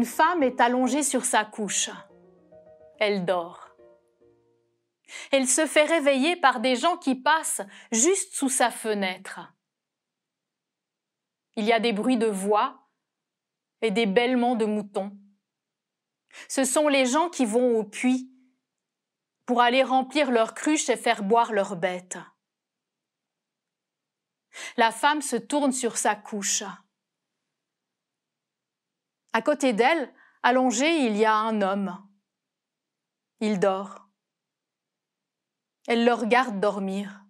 Une femme est allongée sur sa couche. Elle dort. Elle se fait réveiller par des gens qui passent juste sous sa fenêtre. Il y a des bruits de voix et des bêlements de moutons. Ce sont les gens qui vont au puits pour aller remplir leurs cruches et faire boire leurs bêtes. La femme se tourne sur sa couche. À côté d'elle, allongé, il y a un homme. Il dort. Elle le regarde dormir.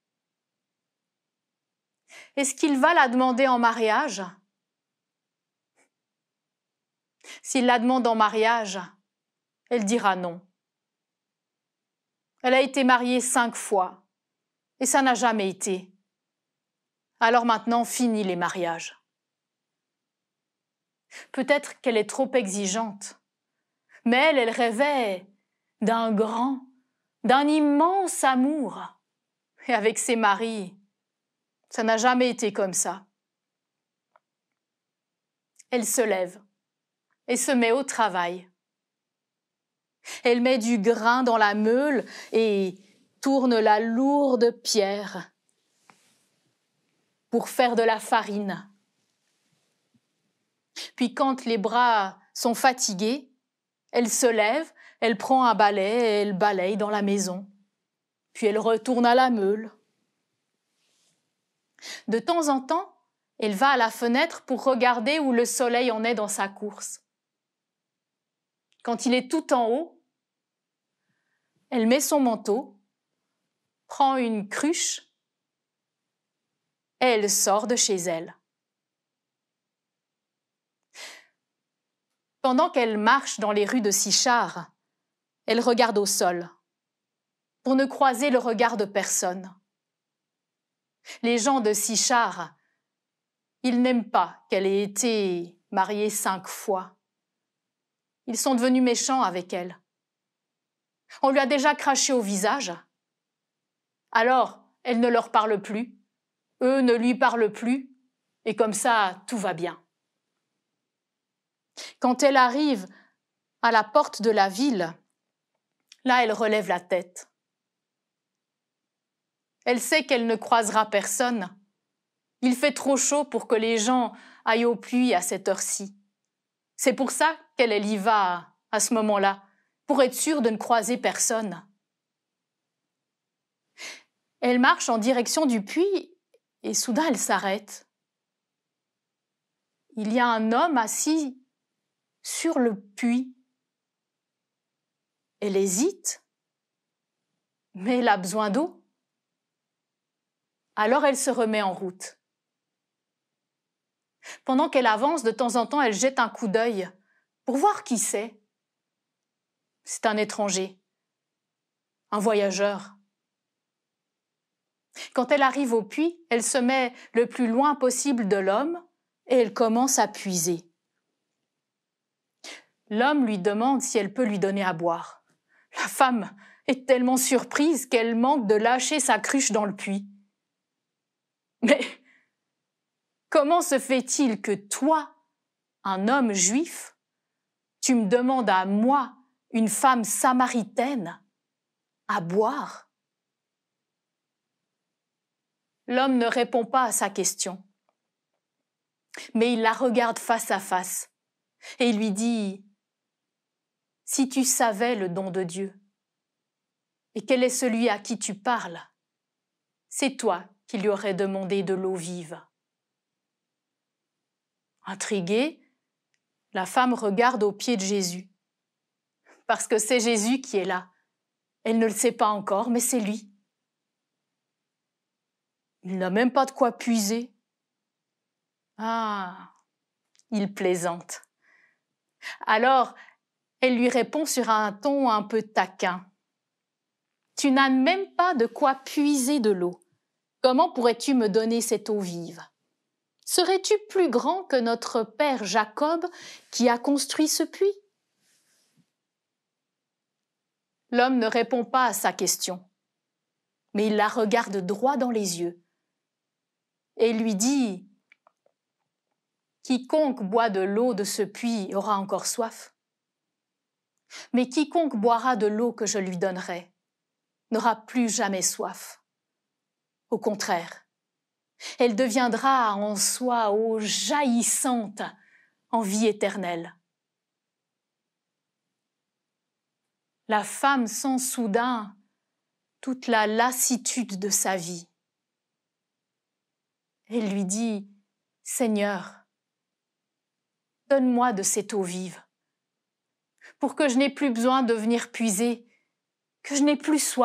Est-ce qu'il va la demander en mariage? S'il la demande en mariage, elle dira non. Elle a été mariée 5 fois et ça n'a jamais été. Alors maintenant, fini les mariages. Peut-être qu'elle est trop exigeante, mais elle rêvait d'un grand, d'un immense amour. Et avec ses maris, ça n'a jamais été comme ça. Elle se lève et se met au travail. Elle met du grain dans la meule et tourne la lourde pierre pour faire de la farine. Puis quand les bras sont fatigués, elle se lève, elle prend un balai et elle balaye dans la maison. Puis elle retourne à la meule. De temps en temps, elle va à la fenêtre pour regarder où le soleil en est dans sa course. Quand il est tout en haut, elle met son manteau, prend une cruche et elle sort de chez elle. Pendant qu'elle marche dans les rues de Sichar, elle regarde au sol, pour ne croiser le regard de personne. Les gens de Sichar, ils n'aiment pas qu'elle ait été mariée 5 fois. Ils sont devenus méchants avec elle. On lui a déjà craché au visage. Alors, elle ne leur parle plus, eux ne lui parlent plus, et comme ça, tout va bien. Quand elle arrive à la porte de la ville, là, elle relève la tête. Elle sait qu'elle ne croisera personne. Il fait trop chaud pour que les gens aillent au puits à cette heure-ci. C'est pour ça qu'elle y va à ce moment-là, pour être sûre de ne croiser personne. Elle marche en direction du puits et soudain elle s'arrête. Il y a un homme assis sur le puits. Elle hésite, mais elle a besoin d'eau. Alors elle se remet en route. Pendant qu'elle avance, de temps en temps, elle jette un coup d'œil pour voir qui c'est. C'est un étranger, un voyageur. Quand elle arrive au puits, elle se met le plus loin possible de l'homme et elle commence à puiser. L'homme lui demande si elle peut lui donner à boire. La femme est tellement surprise qu'elle manque de lâcher sa cruche dans le puits. Mais comment se fait-il que toi, un homme juif, tu me demandes à moi, une femme samaritaine, à boire? L'homme ne répond pas à sa question, mais il la regarde face à face et il lui dit « Si tu savais le don de Dieu et quel est celui à qui tu parles, c'est toi qui lui aurais demandé de l'eau vive. » Intriguée, la femme regarde aux pieds de Jésus, parce que c'est Jésus qui est là. Elle ne le sait pas encore, mais c'est lui. Il n'a même pas de quoi puiser. Ah, il plaisante. Alors, elle lui répond sur un ton un peu taquin. Tu n'as même pas de quoi puiser de l'eau. Comment pourrais-tu me donner cette eau vive? Serais-tu plus grand que notre père Jacob qui a construit ce puits? L'homme ne répond pas à sa question, mais il la regarde droit dans les yeux et lui dit Quiconque boit de l'eau de ce puits aura encore soif. Mais quiconque boira de l'eau que je lui donnerai n'aura plus jamais soif. Au contraire, elle deviendra en soi eau jaillissante en vie éternelle. La femme sent soudain toute la lassitude de sa vie. Elle lui dit, « Seigneur, donne-moi de cette eau vive, pour que je n'ai plus besoin de venir puiser, que je n'ai plus soif. »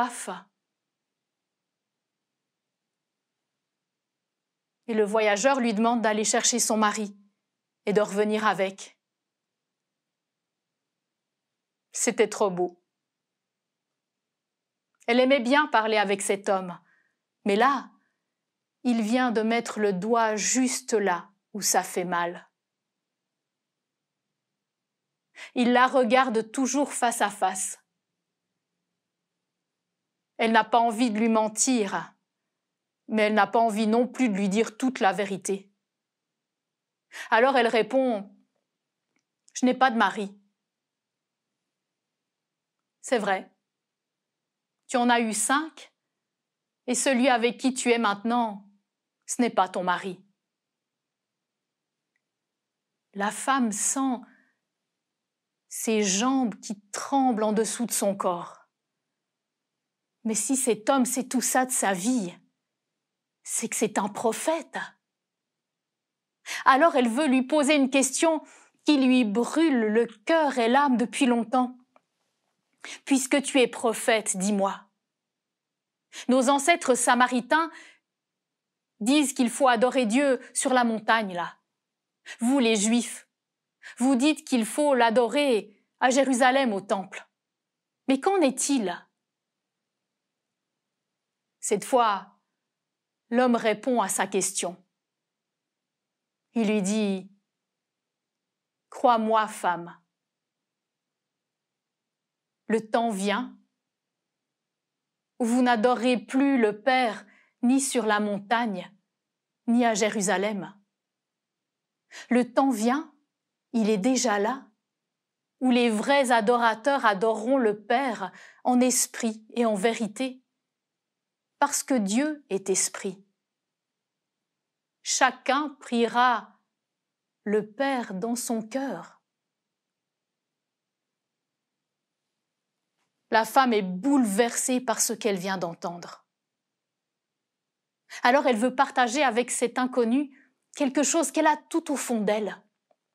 Et le voyageur lui demande d'aller chercher son mari et de revenir avec. C'était trop beau. Elle aimait bien parler avec cet homme, mais là, il vient de mettre le doigt juste là où ça fait mal. Il la regarde toujours face à face. Elle n'a pas envie de lui mentir, mais elle n'a pas envie non plus de lui dire toute la vérité. Alors elle répond, « Je n'ai pas de mari. » C'est vrai. Tu en as eu 5, et celui avec qui tu es maintenant, ce n'est pas ton mari. La femme sent ses jambes qui tremblent en dessous de son corps. Mais si cet homme sait tout ça de sa vie, c'est que c'est un prophète. Alors elle veut lui poser une question qui lui brûle le cœur et l'âme depuis longtemps. « Puisque tu es prophète, dis-moi. Nos ancêtres samaritains disent qu'il faut adorer Dieu sur la montagne, là. Vous, les Juifs, vous dites qu'il faut l'adorer à Jérusalem au temple. Mais qu'en est-il » Cette fois, l'homme répond à sa question. Il lui dit, « Crois-moi, femme, le temps vient où vous n'adorerez plus le Père ni sur la montagne, ni à Jérusalem. Le temps vient, il est déjà là, où les vrais adorateurs adoreront le Père en esprit et en vérité, parce que Dieu est esprit. Chacun priera le Père dans son cœur. » La femme est bouleversée par ce qu'elle vient d'entendre. Alors elle veut partager avec cet inconnu quelque chose qu'elle a tout au fond d'elle.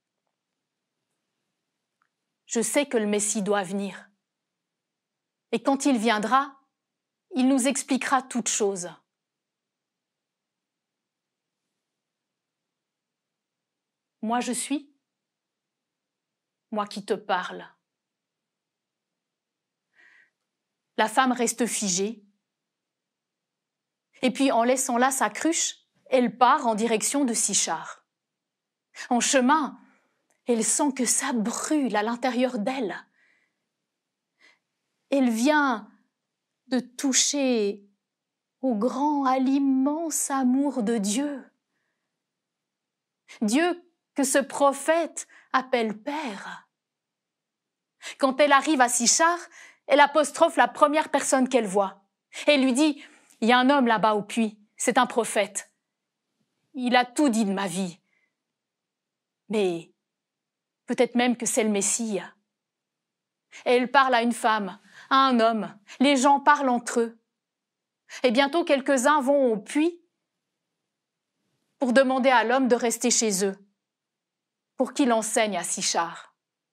Je sais que le Messie doit venir. Et quand il viendra, il nous expliquera toutes choses. Moi je suis, moi qui te parle. La femme reste figée. Et puis, en laissant là sa cruche, elle part en direction de Sichar. En chemin, elle sent que ça brûle à l'intérieur d'elle. Elle vient de toucher au grand, à l'immense amour de Dieu. Dieu que ce prophète appelle Père. Quand elle arrive à Sichar, elle apostrophe la première personne qu'elle voit. Elle lui dit, « Il y a un homme là-bas au puits, c'est un prophète. Il a tout dit de ma vie. Mais peut-être même que c'est le Messie. » Et elle parle à une femme, à un homme. Les gens parlent entre eux. Et bientôt, quelques-uns vont au puits pour demander à l'homme de rester chez eux, pour qu'il enseigne à Sichar.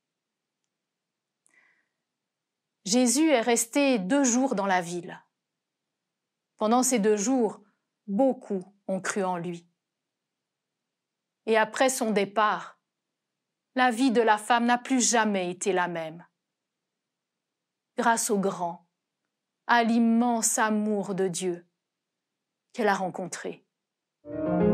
Jésus est resté 2 jours dans la ville. Pendant ces 2 jours, beaucoup ont cru en lui. Et après son départ, la vie de la femme n'a plus jamais été la même. Grâce au grand, à l'immense amour de Dieu qu'elle a rencontré.